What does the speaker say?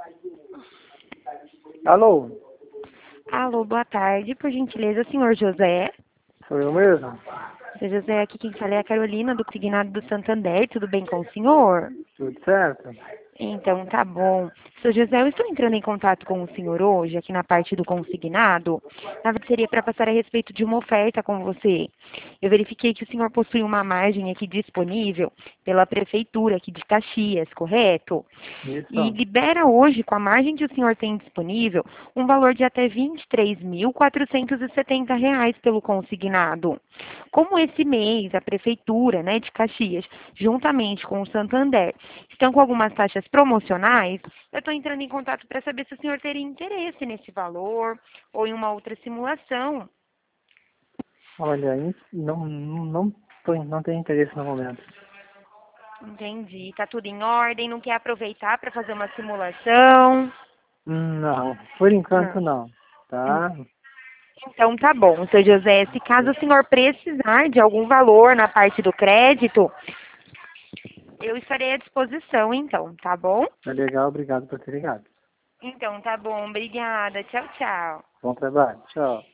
Alô? Alô, boa tarde. Por gentileza, senhor José. Sou eu mesmo? Senhor José, aqui quem fala é a Carolina, do Consignado do Santander. Tudo bem com o senhor? Tudo certo? Então, tá bom. Senhor José, eu estou entrando em contato com o senhor hoje, aqui na parte do consignado. Na verdade, seria para passar a respeito de uma oferta com você. Eu verifiquei que o senhor possui uma margem aqui disponível pela prefeitura aqui de Caxias, correto? E Isso. libera hoje, com a margem que o senhor tem disponível, um valor de até R$ 23.470 pelo consignado. Como esse mês a prefeitura, né, de Caxias, juntamente com o Santander, estão com algumas taxas promocionais, eu estou entrando em contato para saber se o senhor teria interesse nesse valor ou em uma outra simulação. Olha, não tenho interesse no momento. Entendi. Tá tudo em ordem, não quer aproveitar para fazer uma simulação? Não, por enquanto Não. não, tá? Então tá bom, seu José. Se caso o senhor precisar de algum valor na parte do crédito, eu estarei à disposição, então, tá bom? Tá legal, obrigado por ter ligado. Então tá bom, obrigada. Tchau, tchau. Bom trabalho, tchau.